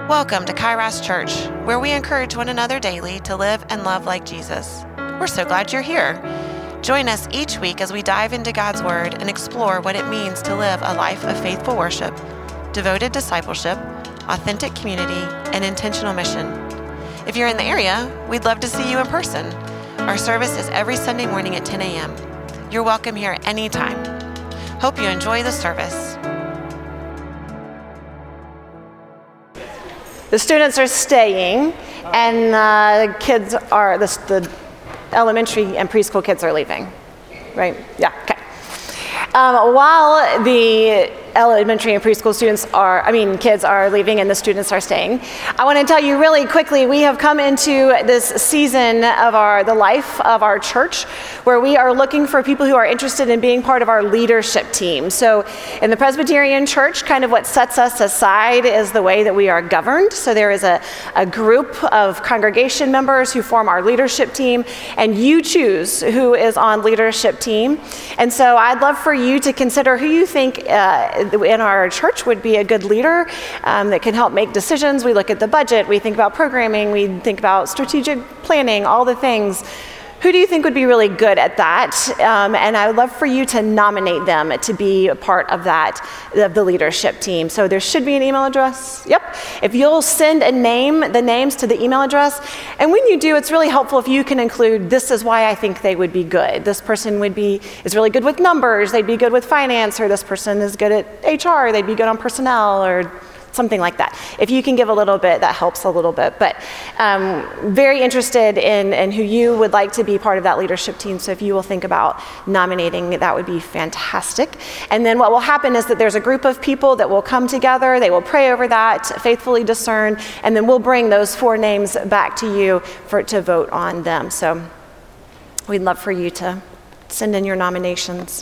Welcome to Kairos Church, where we encourage one another daily to live and love like Jesus. We're so glad you're here. Join us each week as we dive into God's Word and explore what it means to live a life of faithful worship, devoted discipleship, authentic community, and intentional mission. If you're in the area, we'd love to see you in person. Our service is every Sunday morning at 10 a.m. You're welcome here anytime. Hope you enjoy the service. The students are staying, and the kids are, the elementary and preschool kids are leaving, right? Yeah, okay. While the elementary and preschool kids are leaving and the students are staying, I want to tell you really quickly, we have come into this season of the life of our church where we are looking for people who are interested in being part of our leadership team. So in the Presbyterian Church, kind of what sets us aside is the way that we are governed. So there is a group of congregation members who form our leadership team, and you choose who is on leadership team. And so I'd love for you to consider who you think in our church would be a good leader that can help make decisions. We look at the budget, we think about programming, we think about strategic planning, all the things. Who do you think would be really good at that? And I would love for you to nominate them to be a part of the leadership team. So there should be an email address. Yep. If you'll send the names to the email address. And when you do, it's really helpful if you can include, this is why I think they would be good. This person is really good with numbers. They'd be good with finance. Or this person is good at HR. They'd be good on personnel or something like that. If you can give a little bit, that helps a little bit. But very interested in who you would like to be part of that leadership team. So if you will think about nominating, that would be fantastic. And then what will happen is that there's a group of people that will come together. They will pray over that, faithfully discern, and then we'll bring those 4 names back to you to vote on them. So we'd love for you to send in your nominations.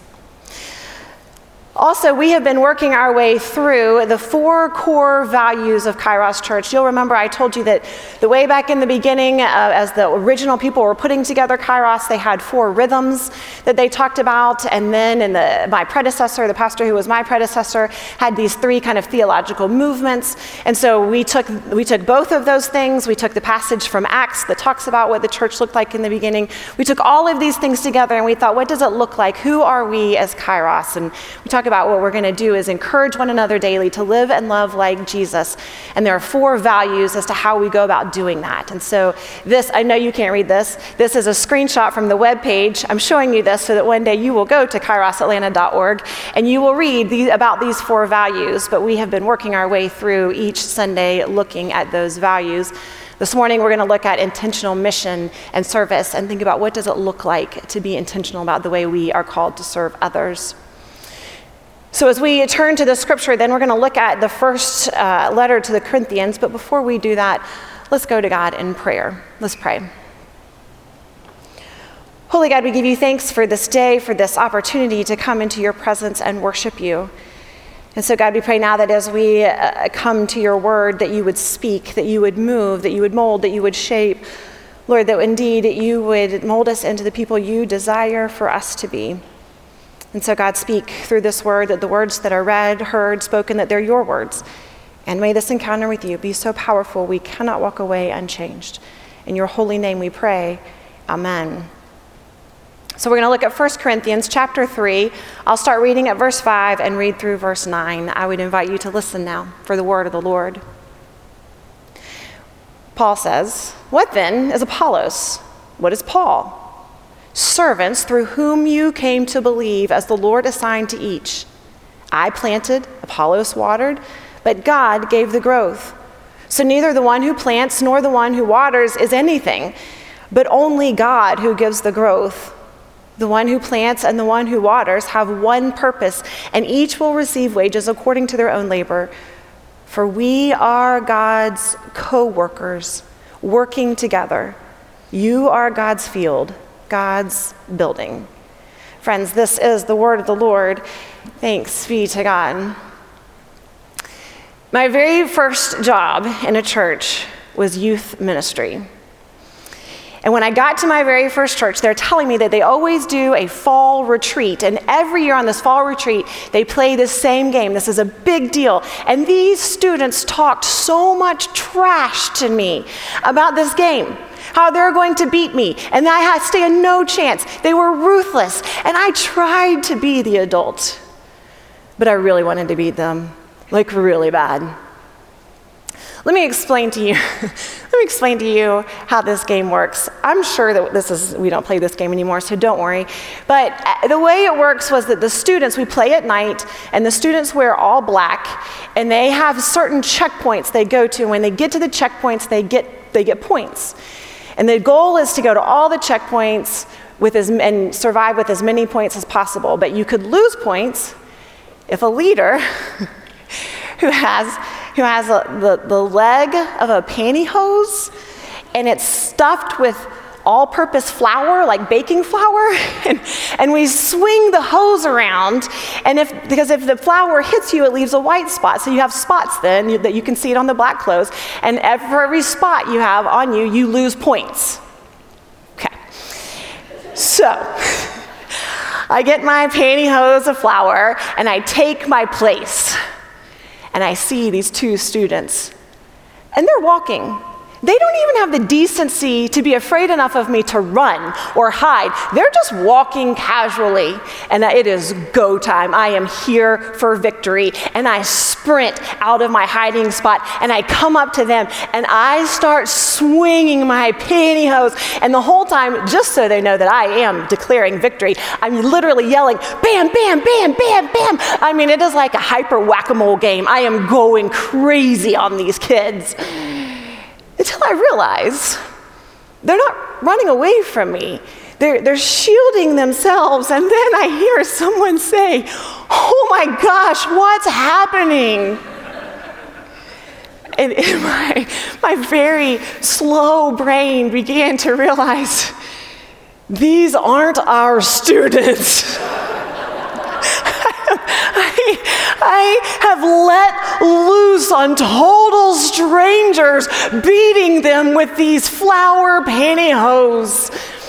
Also, we have been working our way through the 4 core values of Kairos Church. You'll remember I told you that the way back in the beginning, as the original people were putting together Kairos, they had 4 rhythms that they talked about. And then my predecessor, the pastor who was my predecessor, had these 3 kind of theological movements. And so we took both of those things. We took the passage from Acts that talks about what the church looked like in the beginning. We took all of these things together and we thought, what does it look like? Who are we as Kairos? And we talked about what we're going to do is encourage one another daily to live and love like Jesus. And there are 4 values as to how we go about doing that. And so this, I know you can't read this. This is a screenshot from the webpage. I'm showing you this so that one day you will go to kairosatlanta.org and you will read about these 4 values. But we have been working our way through each Sunday looking at those values. This morning, we're going to look at intentional mission and service and think about what does it look like to be intentional about the way we are called to serve others. So as we turn to the scripture, then we're going to look at the first letter to the Corinthians. But before we do that, let's go to God in prayer. Let's pray. Holy God, we give you thanks for this day, for this opportunity to come into your presence and worship you. And so God, we pray now that as we come to your word, that you would speak, that you would move, that you would mold, that you would shape. Lord, that indeed you would mold us into the people you desire for us to be. And so God, speak through this word, that the words that are read, heard, spoken, that they're your words. And may this encounter with you be so powerful we cannot walk away unchanged. In your holy name we pray, amen. So we're going to look at 1 Corinthians chapter 3. I'll start reading at verse 5 and read through verse 9. I would invite you to listen now for the word of the Lord. Paul says, "What then is Apollos? What is Paul? Servants through whom you came to believe as the Lord assigned to each. I planted, Apollos watered, but God gave the growth. So neither the one who plants nor the one who waters is anything, but only God who gives the growth. The one who plants and the one who waters have one purpose, and each will receive wages according to their own labor. For we are God's co-workers, working together. You are God's field, God's building." Friends, this is the word of the Lord. Thanks be to God. My very first job in a church was youth ministry. And when I got to my very first church, they're telling me that they always do a fall retreat. And every year on this fall retreat, they play this same game. This is a big deal. And these students talked so much trash to me about this game, how they're going to beat me, and I stand no chance. They were ruthless. And I tried to be the adult, but I really wanted to beat them, like really bad. Let me explain to you how this game works. I'm sure that we don't play this game anymore, so don't worry. But the way it works was that the students, we play at night, and the students wear all black, and they have certain checkpoints they go to. When they get to the checkpoints, they get points. And the goal is to go to all the checkpoints and survive with as many points as possible. But you could lose points if a leader who has the leg of a pantyhose, and it's stuffed with all-purpose flour, like baking flour, and we swing the hose around, and because if the flour hits you, it leaves a white spot, so you have spots then that you can see it on the black clothes, and for every spot you have on you, you lose points. Okay, so I get my pantyhose of flour, and I take my place. And I see these two students, and they're walking. They don't even have the decency to be afraid enough of me to run or hide. They're just walking casually, and it is go time. I am here for victory, and I sprint out of my hiding spot, and I come up to them, and I start swinging my pantyhose, and the whole time, just so they know that I am declaring victory, I'm literally yelling, bam, bam, bam, bam, bam. I mean, it is like a hyper whack-a-mole game. I am going crazy on these kids. Until I realize they're not running away from me. They're shielding themselves, and then I hear someone say, "Oh my gosh, what's happening?" And my very slow brain began to realize, these aren't our students. I have let loose on total strangers, beating them with these flour pantyhose.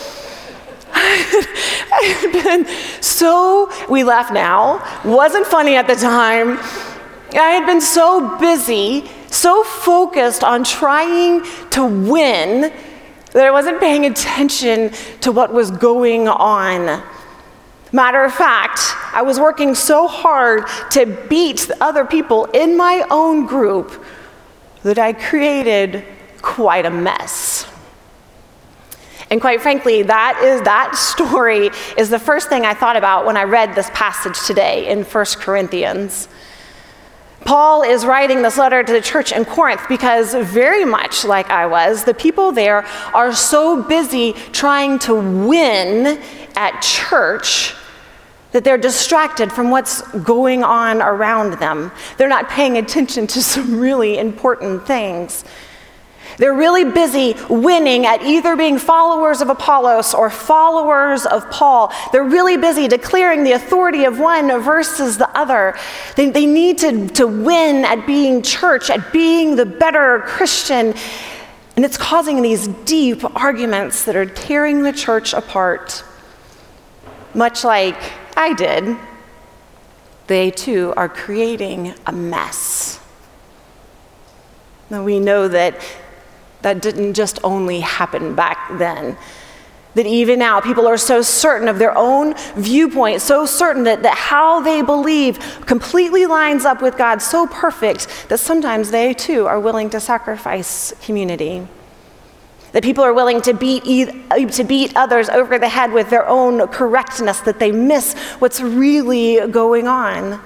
We laugh now, wasn't funny at the time. I had been so busy, so focused on trying to win, that I wasn't paying attention to what was going on. Matter of fact, I was working so hard to beat other people in my own group that I created quite a mess. And quite frankly, that story is the first thing I thought about when I read this passage today in 1 Corinthians. Paul is writing this letter to the church in Corinth because, very much like I was, the people there are so busy trying to win at church that they're distracted from what's going on around them. They're not paying attention to some really important things. They're really busy winning at either being followers of Apollos or followers of Paul. They're really busy declaring the authority of one versus the other. They need to win at being church, at being the better Christian. And it's causing these deep arguments that are tearing the church apart. Much like I did, they too are creating a mess. Now we know that didn't just only happen back then. That even now, people are so certain of their own viewpoint, so certain that how they believe completely lines up with God, so perfect that sometimes they too are willing to sacrifice community. That people are willing to beat others over the head with their own correctness, that they miss what's really going on.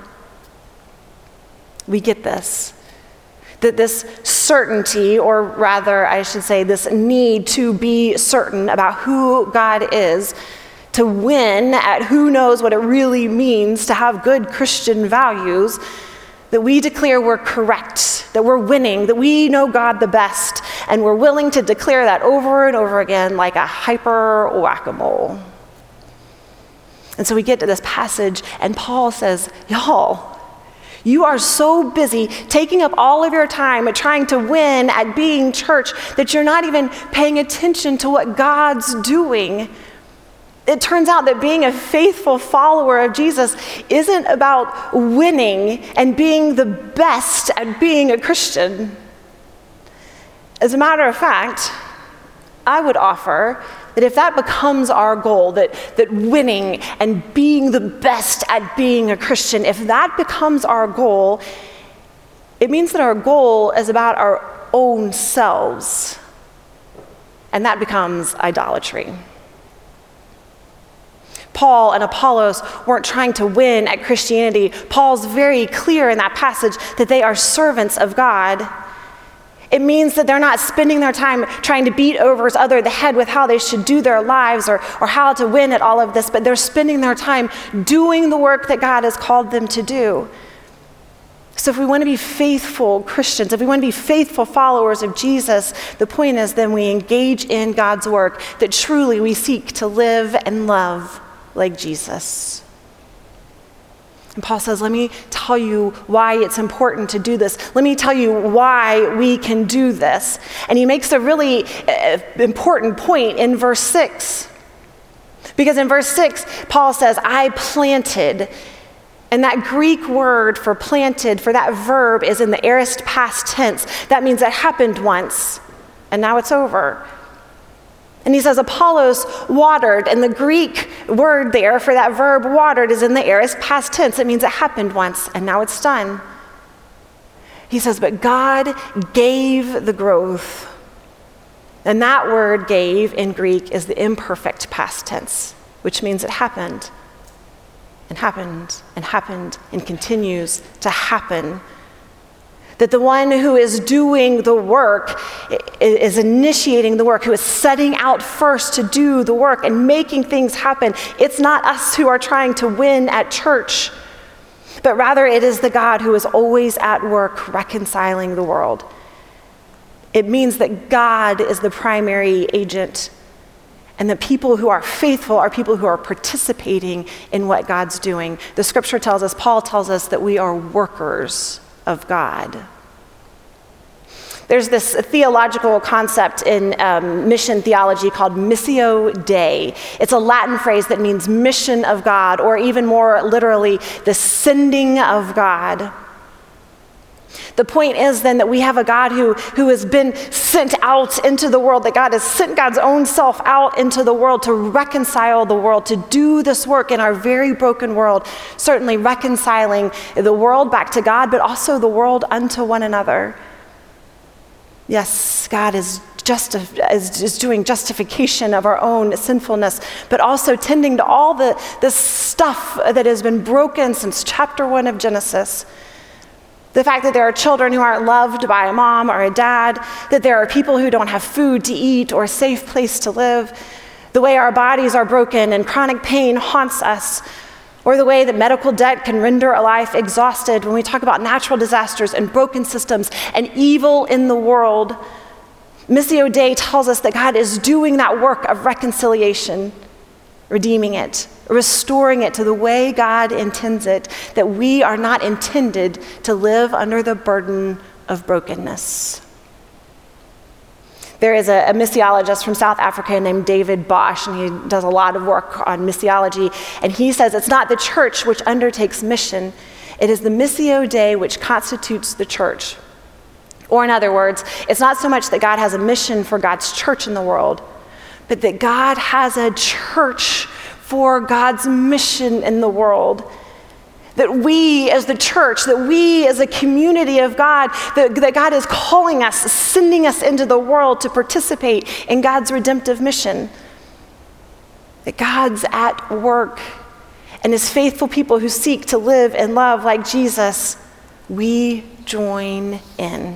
We get this. That this certainty, or rather I should say this need to be certain about who God is, to win at who knows what it really means to have good Christian values, that we declare we're correct, that we're winning, that we know God the best, and we're willing to declare that over and over again like a hyper whack-a-mole. And so we get to this passage, and Paul says, y'all, You are so busy taking up all of your time at trying to win at being church that you're not even paying attention to what God's doing. It turns out that being a faithful follower of Jesus isn't about winning and being the best at being a Christian. As a matter of fact, I would offer that if that becomes our goal, that winning and being the best at being a Christian, if that becomes our goal, it means that our goal is about our own selves, and that becomes idolatry. Paul and Apollos weren't trying to win at Christianity. Paul's very clear in that passage that they are servants of God. It means that they're not spending their time trying to beat over the head with how they should do their lives or how to win at all of this, but they're spending their time doing the work that God has called them to do. So if we want to be faithful Christians, if we want to be faithful followers of Jesus, the point is then we engage in God's work, that truly we seek to live and love like Jesus. And Paul says, let me tell you why it's important to do this. Let me tell you why we can do this. And he makes a really important point in verse 6. Because in verse 6, Paul says, I planted. And that Greek word for planted, for that verb, is in the aorist past tense. That means it happened once, and now it's over. And he says Apollos watered, and the Greek word there for that verb watered is in the aorist past tense. It means it happened once, and now it's done. He says, but God gave the growth. And that word gave in Greek is the imperfect past tense, which means it happened, and happened, and happened, and continues to happen. That the one who is doing the work is initiating the work, who is setting out first to do the work and making things happen. It's not us who are trying to win at church, but rather it is the God who is always at work reconciling the world. It means that God is the primary agent, and the people who are faithful are people who are participating in what God's doing. The scripture tells us, Paul tells us, that we are workers of God. There's this theological concept in mission theology called Missio Dei. It's a Latin phrase that means mission of God, or even more literally, the sending of God. The point is then that we have a God who has been sent out into the world, that God has sent God's own self out into the world to reconcile the world, to do this work in our very broken world, certainly reconciling the world back to God, but also the world unto one another. Yes, God is doing justification of our own sinfulness, but also tending to all the stuff that has been broken since chapter 1 of Genesis. The fact that there are children who aren't loved by a mom or a dad, that there are people who don't have food to eat or a safe place to live, the way our bodies are broken and chronic pain haunts us, or the way that medical debt can render a life exhausted when we talk about natural disasters and broken systems and evil in the world. Missio Dei tells us that God is doing that work of reconciliation, redeeming it, restoring it to the way God intends it, that we are not intended to live under the burden of brokenness. There is a missiologist from South Africa named David Bosch, and he does a lot of work on missiology, and he says it's not the church which undertakes mission, it is the Missio Dei which constitutes the church. Or in other words, it's not so much that God has a mission for God's church in the world, but that God has a church for God's mission in the world. That we as the church, that we as a community of God, that God is calling us, sending us into the world to participate in God's redemptive mission. That God's at work, and as faithful people who seek to live and love like Jesus, we join in.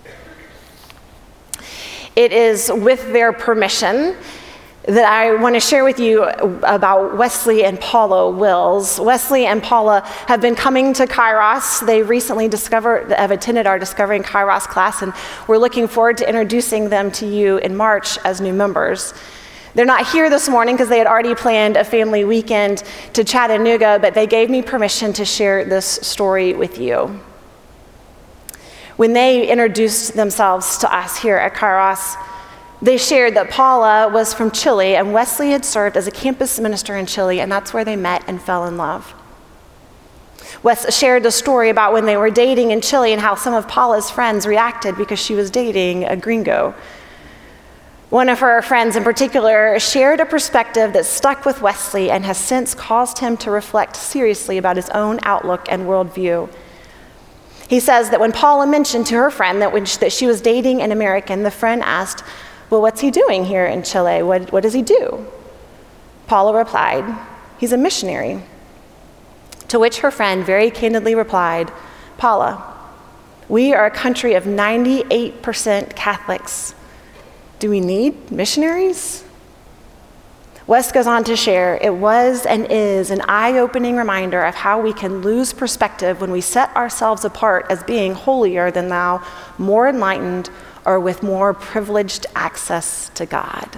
It is with their permission that I want to share with you about Wesley and Paula Wills. Wesley and Paula have been coming to Kairos. They recently have attended our Discovering Kairos class, and we're looking forward to introducing them to you in March as new members. They're not here this morning because they had already planned a family weekend to Chattanooga, but they gave me permission to share this story with you. When they introduced themselves to us here at Kairos, they shared that Paula was from Chile and Wesley had served as a campus minister in Chile, and that's where they met and fell in love. Wes shared a story about when they were dating in Chile and how some of Paula's friends reacted because she was dating a gringo. One of her friends in particular shared a perspective that stuck with Wesley and has since caused him to reflect seriously about his own outlook and worldview. He says that when Paula mentioned to her friend that she was dating an American, the friend asked, "Well, what's he doing here in Chile? What does he do?" Paula replied, "He's a missionary." To which her friend very candidly replied, "Paula, we are a country of 98% Catholics. Do we need missionaries?" Wes goes on to share, "It was and is an eye-opening reminder of how we can lose perspective when we set ourselves apart as being holier than thou, more enlightened, or with more privileged access to God."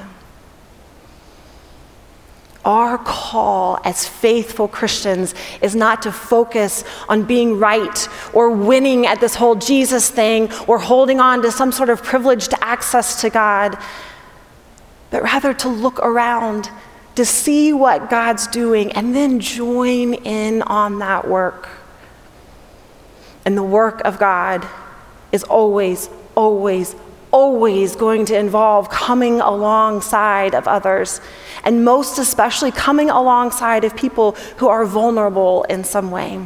Our call as faithful Christians is not to focus on being right or winning at this whole Jesus thing or holding on to some sort of privileged access to God, but rather to look around, to see what God's doing, and then join in on that work. And the work of God is always, always, always going to involve coming alongside of others, and most especially coming alongside of people who are vulnerable in some way.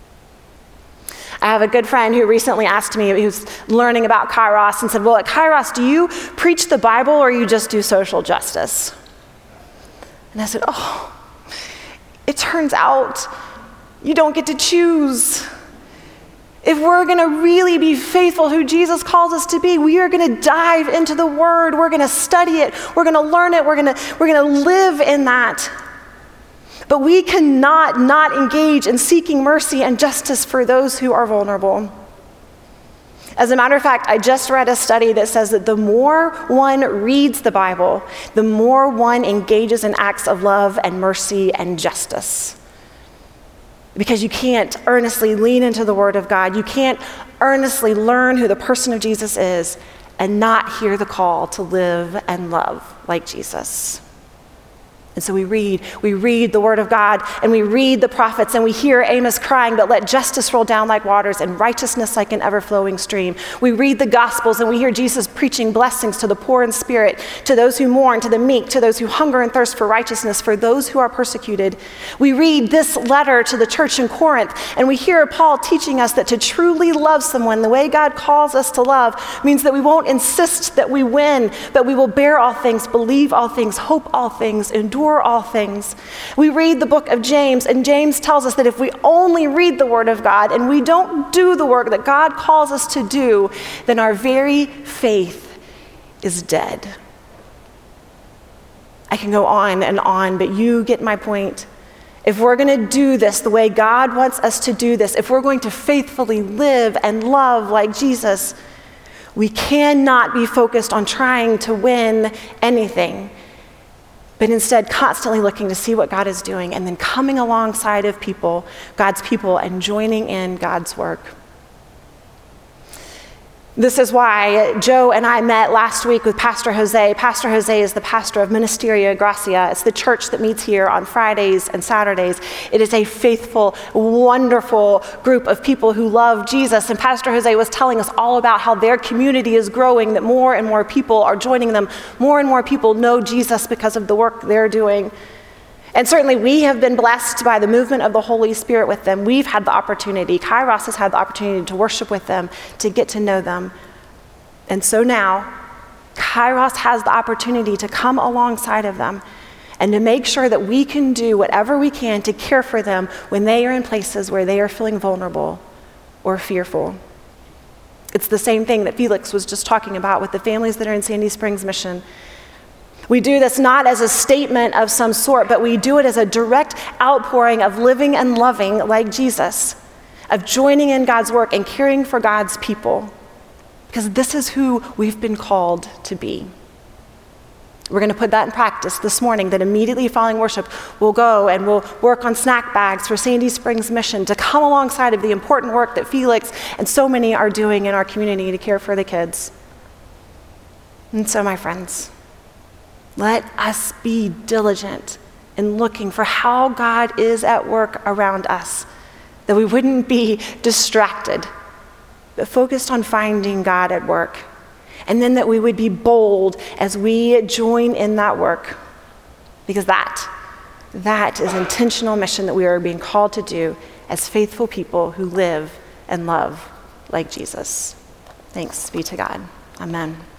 I have a good friend who recently asked me, he was learning about Kairos, and said, "Well, at Kairos, do you preach the Bible or you just do social justice?" And I said, "Oh, it turns out you don't get to choose. If we're going to really be faithful who Jesus calls us to be, we are going to dive into the Word. We're going to study it. We're going to learn it. We're going to live in that. But we cannot not engage in seeking mercy and justice for those who are vulnerable." As a matter of fact, I just read a study that says that the more one reads the Bible, the more one engages in acts of love and mercy and justice. Because you can't earnestly lean into the Word of God. You can't earnestly learn who the person of Jesus is and not hear the call to live and love like Jesus. And so we read the Word of God, and we read the prophets, and we hear Amos crying, "But let justice roll down like waters and righteousness like an ever-flowing stream." We read the Gospels, and we hear Jesus preaching blessings to the poor in spirit, to those who mourn, to the meek, to those who hunger and thirst for righteousness, for those who are persecuted. We read this letter to the church in Corinth, and we hear Paul teaching us that to truly love someone the way God calls us to love means that we won't insist that we win, but we will bear all things, believe all things, hope all things, endure all things. We read the book of James, and James tells us that if we only read the Word of God and we don't do the work that God calls us to do, then our very faith is dead. I can go on and on, but you get my point. If we're going to do this the way God wants us to do this, if we're going to faithfully live and love like Jesus, we cannot be focused on trying to win anything, but instead constantly looking to see what God is doing and then coming alongside of people, God's people, and joining in God's work. This is why Joe and I met last week with Pastor Jose. Pastor Jose is the pastor of Ministerio Gracia. It's the church that meets here on Fridays and Saturdays. It is a faithful, wonderful group of people who love Jesus. And Pastor Jose was telling us all about how their community is growing, that more and more people are joining them. More and more people know Jesus because of the work they're doing. And certainly we have been blessed by the movement of the Holy Spirit with them. We've had the opportunity, Kairos has had the opportunity to worship with them, to get to know them. And so now, Kairos has the opportunity to come alongside of them and to make sure that we can do whatever we can to care for them when they are in places where they are feeling vulnerable or fearful. It's the same thing that Felix was just talking about with the families that are in Sandy Springs Mission. We do this not as a statement of some sort, but we do it as a direct outpouring of living and loving like Jesus, of joining in God's work and caring for God's people, because this is who we've been called to be. We're going to put that in practice this morning, that immediately following worship, we'll go and we'll work on snack bags for Sandy Springs Mission to come alongside of the important work that Felix and so many are doing in our community to care for the kids. And so, my friends, let us be diligent in looking for how God is at work around us, that we wouldn't be distracted, but focused on finding God at work. And then that we would be bold as we join in that work, because that is intentional mission that we are being called to do as faithful people who live and love like Jesus. Thanks be to God. Amen.